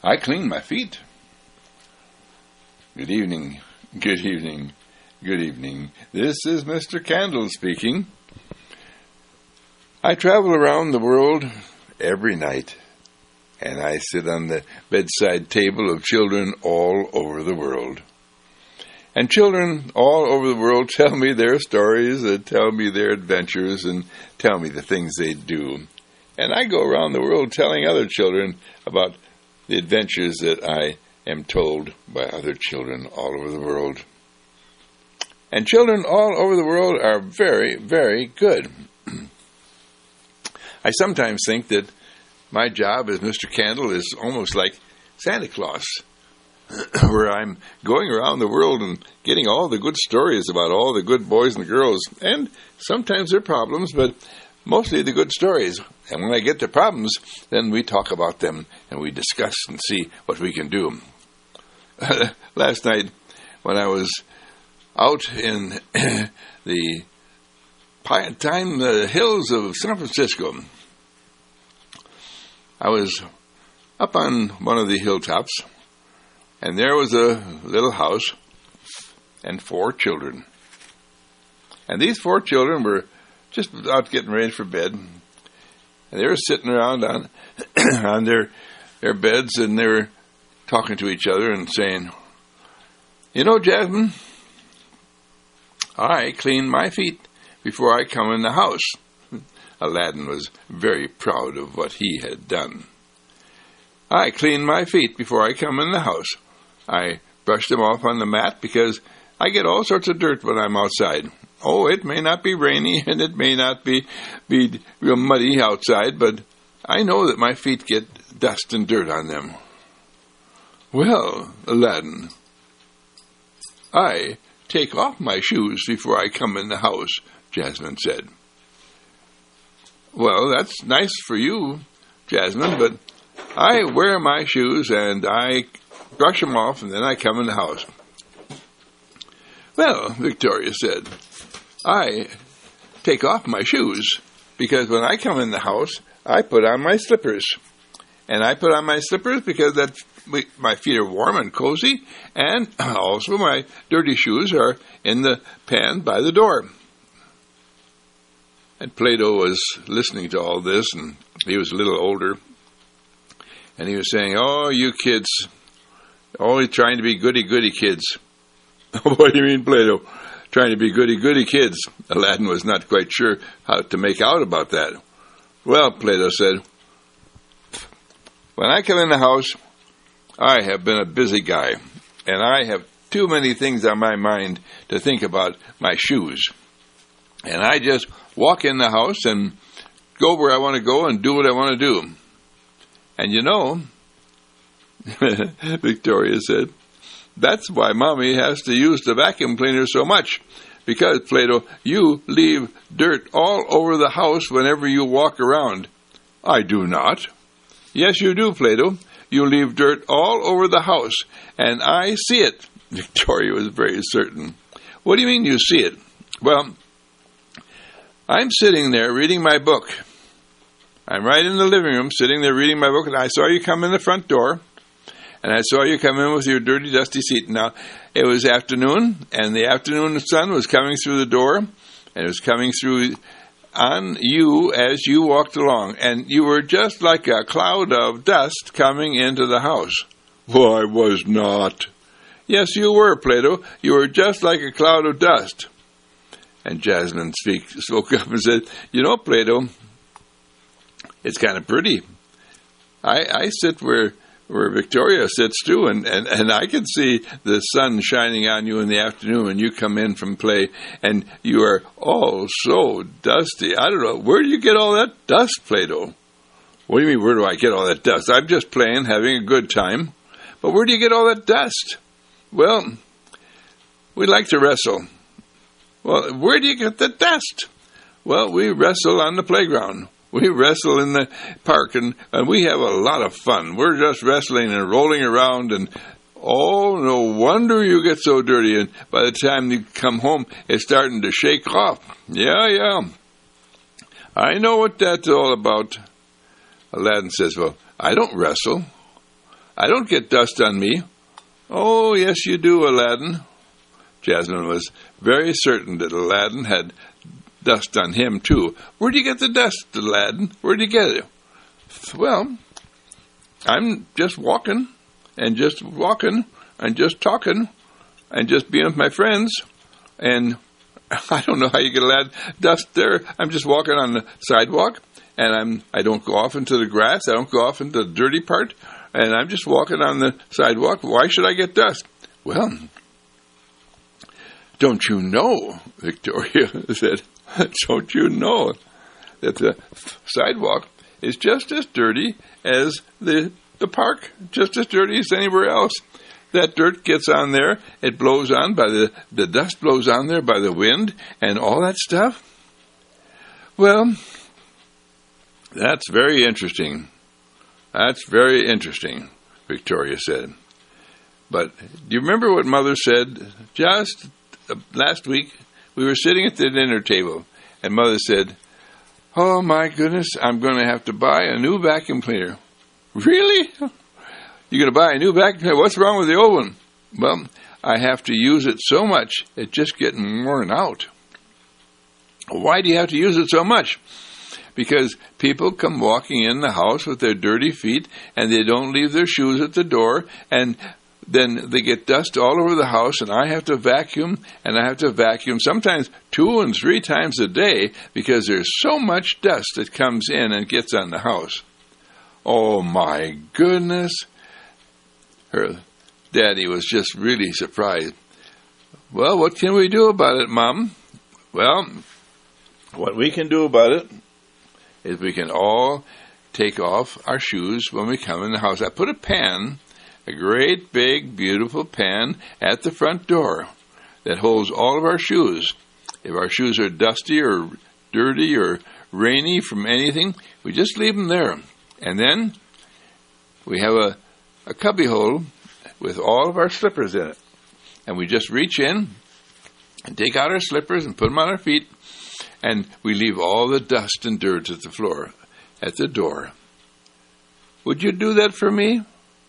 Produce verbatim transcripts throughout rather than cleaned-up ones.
I clean my feet. Good evening, good evening, good evening. This is Mister Candle speaking. I travel around the world every night, and I sit on the bedside table of children all over the world. And children all over the world tell me their stories, and tell me their adventures, and tell me the things they do. And I go around the world telling other children about the adventures that I am told by other children all over the world. And children all over the world are very, very good. I sometimes think that my job as Mister Candle is almost like Santa Claus, where I'm going around the world and getting all the good stories about all the good boys and girls, and sometimes their problems, but mostly the good stories. And when I get to problems, then we talk about them and we discuss and see what we can do. Last night, when I was out in the Piantine the hills of San Francisco, I was up on one of the hilltops, and there was a little house and four children. And these four children were just out getting ready for bed, and they were sitting around on on their their beds, and they were talking to each other and saying, "You know, Jasmine, I clean my feet before I come in the house." Aladdin was very proud of what he had done. "I clean my feet before I come in the house. I brush them off on the mat because I get all sorts of dirt when I'm outside. Oh, it may not be rainy and it may not be, be real muddy outside, but I know that my feet get dust and dirt on them." "Well, Aladdin, I take off my shoes before I come in the house," Jasmine said. "Well, that's nice for you, Jasmine, but I wear my shoes and I brush them off and then I come in the house." "Well," Victoria said, "I take off my shoes because when I come in the house, I put on my slippers. And I put on my slippers because that my feet are warm and cozy, and also my dirty shoes are in the pan by the door." And Plato was listening to all this, and he was a little older, and he was saying, "Oh, you kids, always trying to be goody-goody kids." "What do you mean, Plato? Trying to be goody-goody kids?" Aladdin was not quite sure how to make out about that. "Well," Plato said, "when I come in the house, I have been a busy guy, and I have too many things on my mind to think about my shoes. And I just walk in the house and go where I want to go and do what I want to do. And you know," Victoria said, "that's why Mommy has to use the vacuum cleaner so much. Because, Plato, you leave dirt all over the house whenever you walk around." "I do not." "Yes, you do, Plato. You leave dirt all over the house, and I see it." Victoria was very certain. "What do you mean you see it?" "Well, I'm sitting there reading my book. I'm right in the living room sitting there reading my book, and I saw you come in the front door, and I saw you come in with your dirty, dusty seat. Now, it was afternoon, and the afternoon sun was coming through the door, and it was coming through on you as you walked along, and you were just like a cloud of dust coming into the house." "Well, I was not." "Yes, you were, Plato. You were just like a cloud of dust." And Jasmine speak, spoke up and said, "You know, Plato, it's kind of pretty. I, I sit where where Victoria sits too, and, and, and I can see the sun shining on you in the afternoon when you come in from play, and you are all so dusty. I don't know, where do you get all that dust, Plato?" "What do you mean, where do I get all that dust? I'm just playing, having a good time." "But where do you get all that dust?" "Well, we like to wrestle." "Well, where do you get the dust?" "Well, we wrestle on the playground. We wrestle in the park, and, and we have a lot of fun. We're just wrestling and rolling around, and oh, no wonder you get so dirty, and by the time you come home, it's starting to shake off." "Yeah, yeah, I know what that's all about." Aladdin says, "Well, I don't wrestle. I don't get dust on me." "Oh, yes, you do, Aladdin." Jasmine was very certain that Aladdin had dust on him, too. "Where'd you get the dust, Aladdin? Where'd you get it?" "Well, I'm just walking, and just walking, and just talking, and just being with my friends, and I don't know how you get a lot of dust there. I'm just walking on the sidewalk, and I'm, I don't go off into the grass, I don't go off into the dirty part, and I'm just walking on the sidewalk. Why should I get dust?" "Well, don't you know," Victoria said, "don't you know that the sidewalk is just as dirty as the the park, just as dirty as anywhere else. That dirt gets on there, it blows on by the, the dust blows on there by the wind and all that stuff." "Well, that's very interesting. That's very interesting," Victoria said. "But do you remember what Mother said just uh, last week? We were sitting at the dinner table, and Mother said, 'Oh, my goodness, I'm going to have to buy a new vacuum cleaner.'" "Really? You're going to buy a new vacuum cleaner? What's wrong with the old one?" "Well, I have to use it so much, it's just getting worn out." "Why do you have to use it so much?" "Because people come walking in the house with their dirty feet, and they don't leave their shoes at the door, and then they get dust all over the house, and I have to vacuum, and I have to vacuum sometimes two and three times a day because there's so much dust that comes in and gets on the house." "Oh, my goodness." Her daddy was just really surprised. "Well, what can we do about it, Mom?" "Well, what we can do about it is we can all take off our shoes when we come in the house. I put a pan, a great, big, beautiful pan at the front door that holds all of our shoes. If our shoes are dusty or dirty or rainy from anything, we just leave them there. And then we have a, a cubby hole with all of our slippers in it. And we just reach in and take out our slippers and put them on our feet, and we leave all the dust and dirt at the floor, at the door. Would you do that for me?"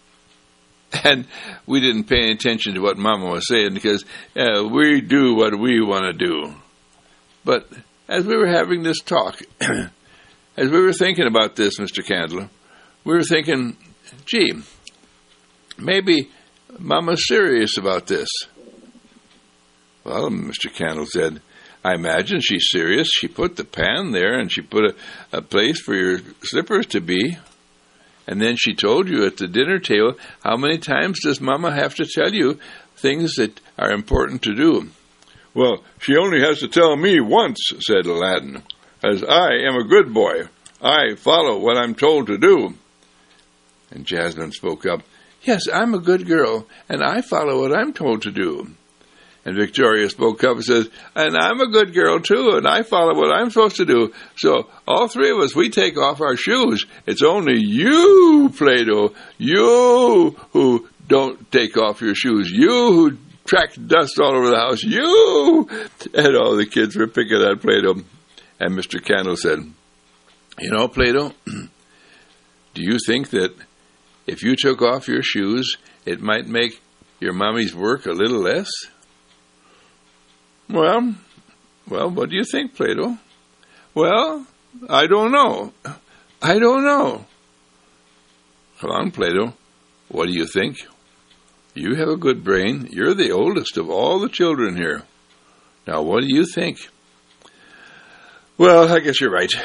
And we didn't pay any attention to what Mama was saying because uh, we do what we want to do. But as we were having this talk, as we were thinking about this, Mister Candler, we were thinking, gee, maybe Mama's serious about this. "Well," Mister Candle said, "I imagine she's serious. She put the pan there, and she put a, a place for your slippers to be. And then she told you at the dinner table, how many times does Mama have to tell you things that are important to do?" "Well, she only has to tell me once," said Aladdin, "as I am a good boy. I follow what I'm told to do." And Jasmine spoke up, "Yes, I'm a good girl, and I follow what I'm told to do." And Victoria spoke up and says, "And I'm a good girl too, and I follow what I'm supposed to do. So all three of us, we take off our shoes. It's only you, Play-Doh, you who don't take off your shoes, you who track dust all over the house, you." And all the kids were picking on Play-Doh. And Mister Candle said, "You know, Play-Doh, do you think that if you took off your shoes, it might make your mommy's work a little less?" Well, well, what do you think, Play-Doh?" "Well, I don't know. I don't know." "Come on, Play-Doh. What do you think? You have a good brain. You're the oldest of all the children here. Now, what do you think?" "Well, I guess you're right."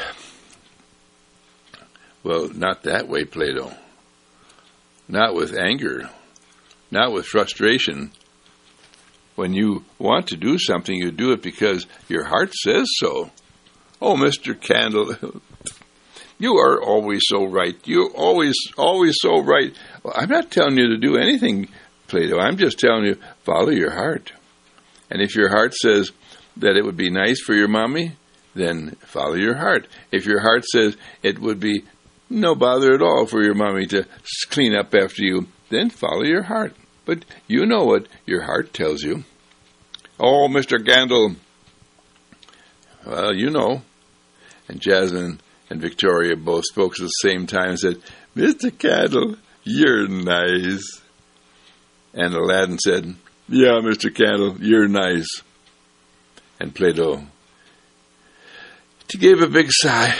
"Well, not that way, Play-Doh. Not with anger. Not with frustration. When you want to do something, you do it because your heart says so." "Oh, Mister Candle, you are always so right. You're always, always so right." "Well, I'm not telling you to do anything, Play-Doh. I'm just telling you, follow your heart. And if your heart says that it would be nice for your mommy, then follow your heart. If your heart says it would be no bother at all for your mommy to clean up after you, then follow your heart. But you know what your heart tells you." "Oh, Mister Candle." "Well, you know." And Jasmine and Victoria both spoke at the same time and said, "Mister Candle, you're nice. And Aladdin said, yeah, Mister Candle, you're nice. And Plato, he gave a big sigh.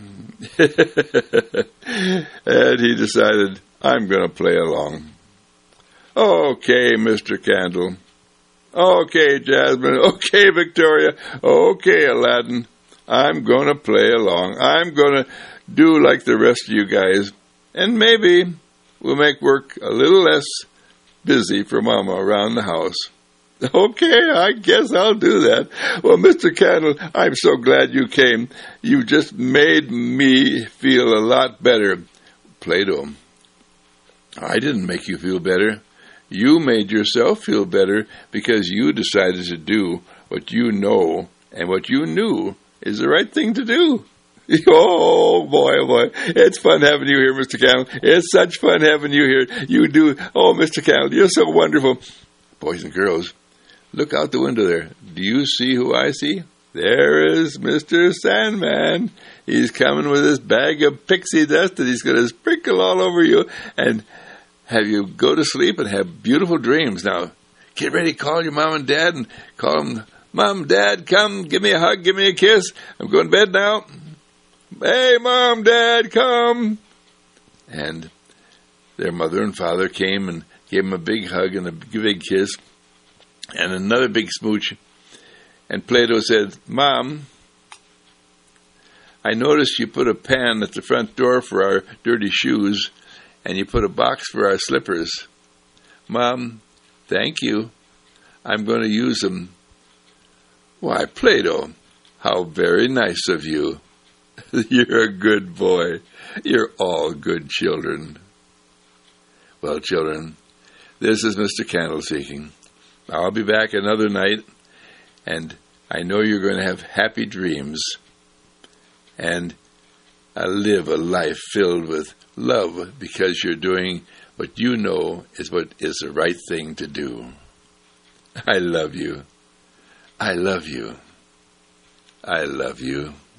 And he decided, I'm going to play along. Okay, Mister Candle. Okay, Jasmine. Okay, Victoria. Okay, Aladdin. I'm going to play along. I'm going to do like the rest of you guys. And maybe we'll make work a little less busy for Mama around the house. Okay, I guess I'll do that. Well, Mister Candle, I'm so glad you came. You just made me feel a lot better. Plato, I didn't make you feel better. You made yourself feel better because you decided to do what you know and what you knew is the right thing to do. Oh, boy, oh, boy. It's fun having you here, Mister Candle. It's such fun having you here. You do. Oh, Mister Candle, you're so wonderful. Boys and girls, look out the window there. Do you see who I see? There is Mister Sandman. He's coming with his bag of pixie dust that he's going to sprinkle all over you and have you go to sleep and have beautiful dreams. Now, get ready, call your mom and dad and call them, Mom, Dad, come, give me a hug, give me a kiss. I'm going to bed now. Hey, Mom, Dad, come. And their mother and father came and gave him a big hug and a big kiss and another big smooch. And Plato said, Mom, I noticed you put a pan at the front door for our dirty shoes, and you put a box for our slippers. Mom, thank you. I'm going to use them. Why, Plato, how very nice of you. You're a good boy. You're all good children. Well, children, this is Mister Candle speaking. I'll be back another night, and I know you're going to have happy dreams and uh, live a life filled with love because you're doing what you know is what is the right thing to do. I love you. I love you. I love you.